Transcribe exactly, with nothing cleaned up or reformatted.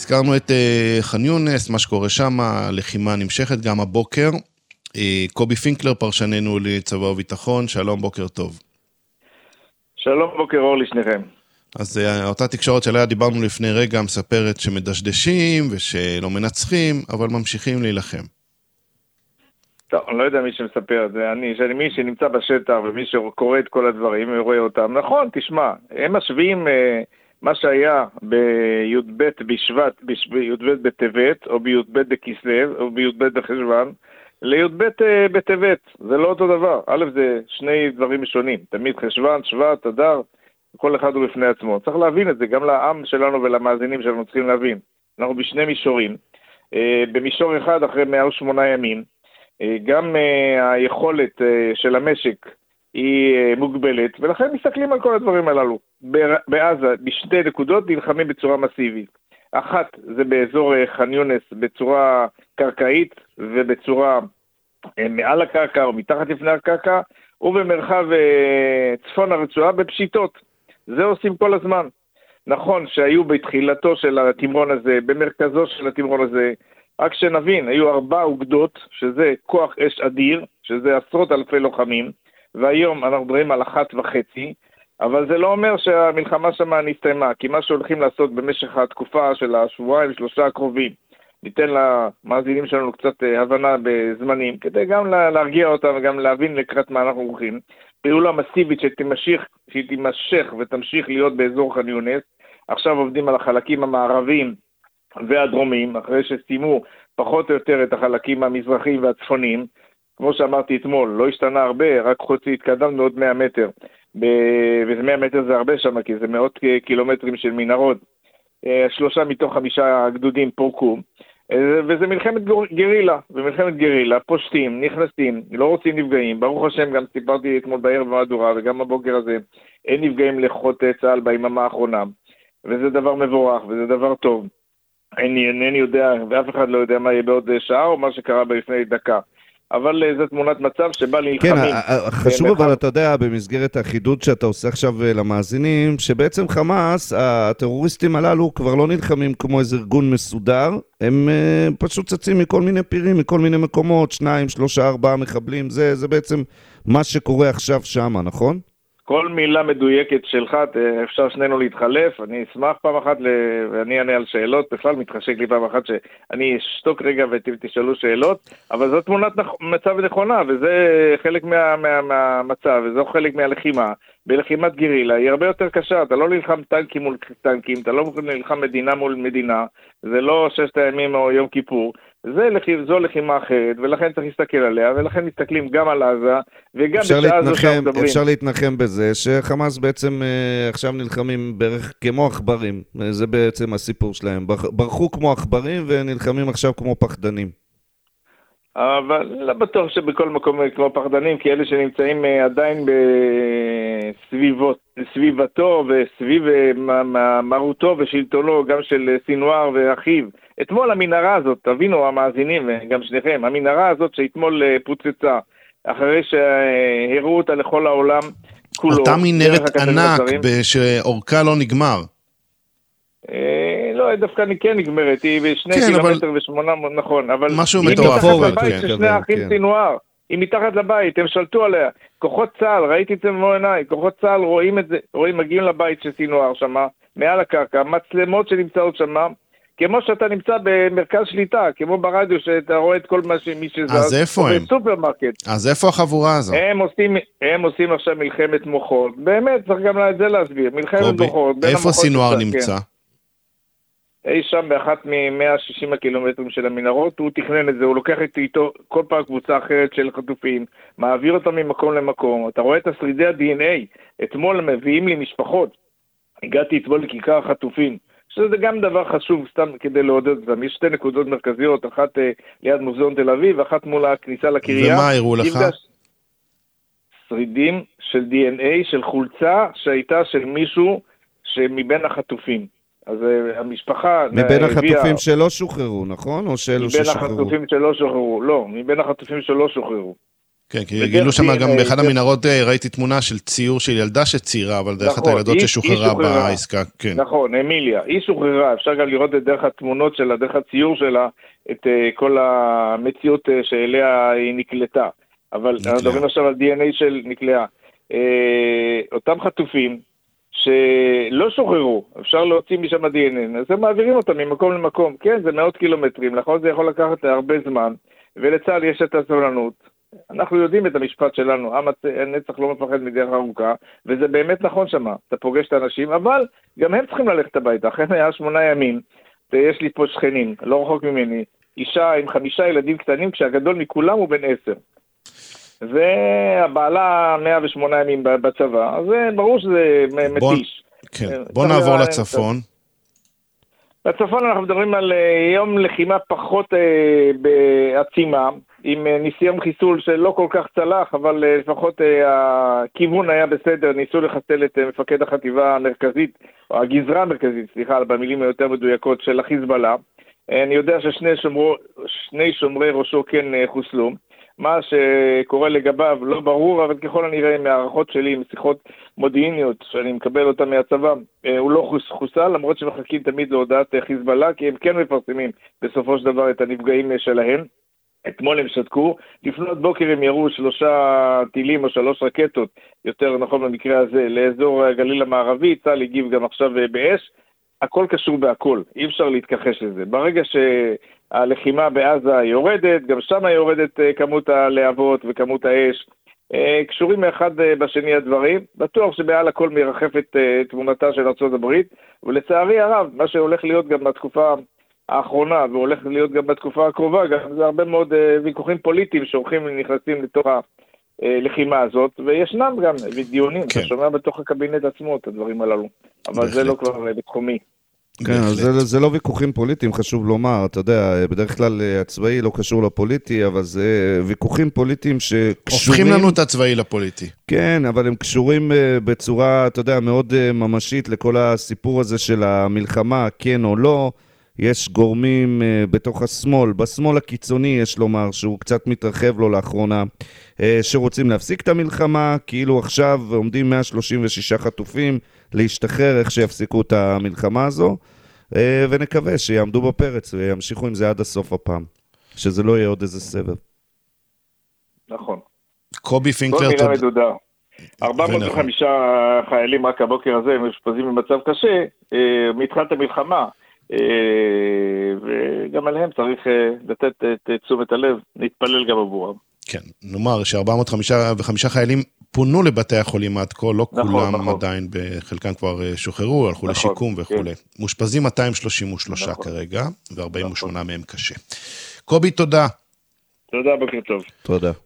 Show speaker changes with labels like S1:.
S1: הזכרנו את uh, ח'אן יונס, מה שקורה שם, הלחימה נמשכת גם הבוקר. Uh, קובי פינקלר, פרשננו לצבא וביטחון, שלום, בוקר טוב.
S2: שלום, בוקר אור לשניכם.
S1: אז uh, אותה תקשורת שעליה דיברנו לפני רגע, מספרת שמדשדשים ושלא מנצחים, אבל ממשיכים להילחם.
S2: טוב, אני לא יודע מי שמספר את זה, אני, שאני מי שנמצא בשטח ומי שקורא את כל הדברים ורואה אותם. נכון, תשמע, הם משווים אה, מה שהיה בי"ב בשבט, בי"ב בטבת, או בי"ב בכסלו, או בי"ב בחשוון, לי"ב אה, בטבת. זה לא אותו דבר. א', זה שני דברים שונים. תמיד חשוון, שבט, אדר, כל אחד הוא בפני עצמו. צריך להבין את זה, גם לעם שלנו ולמאזינים שלנו צריכים להבין. אנחנו בשני מישורים. אה, במישור אחד אחרי מאה ושמונה ימים, גם uh, היכולת uh, של המשק היא uh, מוגבלת, ולכן מסתכלים על כל הדברים הללו. בעזה, בשתי נקודות נלחמים בצורה מסיבית. אחת זה באזור uh, ח'אן יונס בצורה קרקעית, ובצורה uh, מעל הקרקע או מתחת לפני הקרקע, ובמרחב uh, צפון הרצועה בפשיטות. זה עושים כל הזמן. נכון שהיו בתחילתו של התמרון הזה, במרכזו של התמרון הזה, רק שנבין, היו ארבע אוגדות, שזה כוח אש אדיר, שזה עשרות אלפי לוחמים, והיום אנחנו מדברים על אחת וחצי, אבל זה לא אומר שהמלחמה שמה נסתיימה, כי מה שהולכים לעשות במשך התקופה של השבועיים, שלושה הקרובים, ניתן למאזינים שלנו קצת הבנה בזמנים, כדי גם להרגיע אותם וגם להבין לקראת מה אנחנו הולכים. פעולה מסיבית שתימשך, שתימשך ותמשיך להיות באזור ח'אן יונס, עכשיו עובדים על החלקים המערביים, והדרומים, אחרי שסיימו פחות או יותר את החלקים המזרחיים והצפוניים, כמו שאמרתי אתמול, לא השתנה הרבה, רק חוצי התקדמנו עוד מאה מטר, ו-מאה מטר זה הרבה שם, כי זה מאות קילומטרים של מנהרות, שלושה מתוך חמישה גדודים פורקו, וזה מלחמת גרילה, ומלחמת גרילה, פושטים, נכנסים, לא רוצים נפגעים, ברוך השם, גם סיפרתי אתמול בערב במהדורה, וגם הבוקר הזה, אין נפגעים לכוחות צה"ל ביממה האחרונה, וזה דבר מבורך, וזה דבר טוב. אני אינני יודע, ואף אחד לא יודע מה יהיה בעוד שעה, או מה שקרה לפני דקה. אבל זו תמונת מצב שבא להילחמים.
S3: כן, חשוב אבל אתה יודע, במסגרת החידוד שאתה עושה עכשיו למאזינים, שבעצם חמאס, הטרוריסטים הללו כבר לא נלחמים כמו איזה ארגון מסודר, הם פשוט צצים מכל מיני פירים, מכל מיני מקומות, שניים, שלושה, ארבעה מחבלים, זה, זה בעצם מה שקורה עכשיו שם, נכון?
S2: כל מילה מדויקת שלך, אפשר שנינו להתחלף, אני אשמח פעם אחת, ואני אענה על שאלות, בכלל מתחשק לי פעם אחת שאני אשתוק רגע ותשאלו שאלות, אבל זו תמונת מצב נכונה, וזה חלק מה, מה, מהמצב, וזו חלק מהלחימה. בלחימת גרילה היא הרבה יותר קשה, אתה לא נלחם טנקים מול טנקים, אתה לא נלחם מדינה מול מדינה, זה לא ששת הימים או יום כיפור, זה, זו לחימה אחרת, ולכן צריך להסתכל עליה, ולכן מסתכלים גם על עזה, וגם בשעה הזו שאנחנו מדברים.
S3: אפשר להתנחם בזה, שחמאס בעצם אה, עכשיו נלחמים בערך כמו עכברים, זה בעצם הסיפור שלהם, ברחו כמו עכברים ונלחמים עכשיו כמו פחדנים.
S2: אבל לא בטוח שבכל מקום כמו פחדנים, כי אלה שנמצאים עדיין בסביבות, סביבתו וסביב מרותו ושלטונו, גם של סינואר ואחיו. אתמול המנהרה הזאת, תבינו המאזינים, גם שניכם, המנהרה הזאת שאתמול פוצצה, אחרי שהראו אותה לכל העולם כולו.
S1: אותה מנהרת ענק שאורכה לא נגמר.
S2: לא, דווקא אני כן נגמרת, היא בשני קילומטר ושמונה, נכון, אבל
S1: משהו
S2: היא
S1: מטורף.
S2: מתחת לבית של שני האחים סינואר, היא מתחת לבית, הם שלטו עליה, כוחות צה"ל, ראיתי את זה במו עיניי, כוחות צה"ל רואים את זה, רואים, מגיעים לבית של סינואר שמה, מעל הקרקע, מצלמות שנמצאות שמה, כמו שאתה נמצא במרכז שליטה, כמו ברדיו שאתה רואה את כל מה שמי שזז,
S1: אז איפה הם?
S2: בסופרמרקט.
S1: אז איפה החבורה הזו?
S2: הם עושים, הם עושים עכשיו מלחמת מוחות, באמת, צריך גם את זה להסביר, מלחמת מוחות.
S1: איפה סינואר נמצא?
S2: אי שם באחת מ-מאה ושישים הקילומטרים של המנהרות, הוא תכנן את זה, הוא לוקח איתו כל פעם קבוצה אחרת של חטופים, מעביר אותם ממקום למקום, אתה רואה את השרידי ה-די אן איי, אתמול מביאים לי משפחות, הגעתי אתמול לכיכר החטופים, שזה גם דבר חשוב סתם כדי לעודד אותם, יש שתי נקודות מרכזיות, אחת אה, ליד מוזיאון תל אביב, אחת מול הכניסה לקריה.
S1: ומה הראו לך?
S2: שרידים של די אן איי, של חולצה שהייתה של מישהו שמבין החטופים. אז המשפחה
S3: מבין החטופים שלא שוחררו, נכון? או שאלו ששוחררו?
S2: מבין החטופים שלא שוחררו, לא, מבין החטופים שלא שוחררו.
S1: כן, כי גילו שם גם באחד המנהרות, ראיתי תמונה של ציור של ילדה שציירה, אבל דרך את הילדות ששוחררה בעסקה.
S2: נכון, אמיליה, היא שוחררה, אפשר גם לראות את דרך התמונות שלה, דרך הציור שלה, את כל המציאות שאליה היא נקלטה. אבל אנחנו מדברים עכשיו על די אן איי של נקלעה. אותם חטופים שלא שוחררו, אפשר להוציא משם די אן איי, אז הם מעבירים אותם ממקום למקום. כן, זה מאות קילומטרים, נכון, זה יכול לקחת הרבה זמן, ולצה"ל יש את הסבלנות. אנחנו יודעים את המשפט שלנו, הנצח לא מפחד מדרך ארוכה, וזה באמת נכון שמה, אתה פוגש את האנשים, אבל גם הם צריכים ללכת הביתה. אחרי היה שמונה ימים, יש לי פה שכנים, לא רחוק ממני, אישה עם חמישה ילדים קטנים, כשהגדול מכולם הוא בן עשר. והבעלה מאה ושמונה ימים בצבא, אז ברור שזה מתיש.
S1: כן. בוא נעבור לצפון.
S2: בצפון אנחנו מדברים על יום לחימה פחות בעצימה, עם ניסיון חיסול שלא כל כך צלח, אבל לפחות הכיוון היה בסדר, ניסו לחסל את מפקד החטיבה המרכזית, או הגזרה המרכזית, סליחה, במילים היותר מדויקות של החיזבאללה. אני יודע ששני שומרו, שני שומרי ראשו כן חוסלו. מה שקורה לגביו לא ברור, אבל ככל הנראה מהערכות שלי, משיחות מודיעיניות שאני מקבל אותה מהצבא, הוא לא חוסל, למרות שמחכים תמיד להודעת חיזבאללה, כי הם כן מפרסמים בסופו של דבר את הנפגעים שלהם. אתמול הם שתקו, לפנות בוקר הם ירו שלושה טילים או שלוש רקטות, יותר נכון במקרה הזה, לאזור הגליל המערבי, צה"ל הגיב גם עכשיו באש, הכל קשור בהכל, אי אפשר להתכחש לזה. ברגע שהלחימה בעזה יורדת, גם שם יורדת כמות הלהבות וכמות האש, קשורים מאחד בשני הדברים, בטוח שבעל הכל מרחפת תמונתה של ארצות הברית, ולצערי הרב, מה שהולך להיות גם בתקופה האחרונה, והולך להיות גם בתקופה הקרובה, גם זה הרבה מאוד ויכוחים פוליטיים שהולכים ונכנסים לתוך הלחימה הזאת, וישנם גם דיונים, אתה שומע בתוך הקבינט עצמו את הדברים הללו, אבל זה לא כבר בתחומי.
S3: כן, זה לא ויכוחים פוליטיים, חשוב לומר, אתה יודע, בדרך כלל הצבאי לא קשור לפוליטי, אבל זה ויכוחים פוליטיים שקשורים...
S1: הופכים לנו את הצבאי לפוליטי.
S3: כן, אבל הם קשורים בצורה, אתה יודע, מאוד ממשית לכל הסיפור הזה של המלחמה, כן או לא. יש גורמים בתוך השמאל, בשמאל הקיצוני יש לומר שהוא קצת מתרחב לו לאחרונה, שרוצים להפסיק את המלחמה, כאילו עכשיו עומדים מאה שלושים ושישה חטופים להשתחרר איך שיפסיקו את המלחמה הזו, ונקווה שיעמדו בפרץ וימשיכו עם זה עד הסוף הפעם, שזה לא יהיה עוד איזה סבב.
S2: נכון.
S1: קובי פינקלר,
S2: כל מילה מדודה. ארבע מאות וחמישה חיילים רק הבוקר הזה מאושפזים במצב קשה, מתחילת המלחמה, וגם עליהם צריך לתת את תשומת הלב, נתפלל גם עבורם.
S1: כן, נאמר ש-ארבע מאות וחמישה חיילים פונו לבתי החולים עד כה, לא כולם עדיין, בחלקם כבר שוחררו, הלכו לשיקום וכו'. מושפזים מאתיים שלושים ושלוש כרגע, ו-ארבעים ושמונה מהם קשה. קובי, תודה.
S2: תודה, בוקר טוב.
S3: תודה.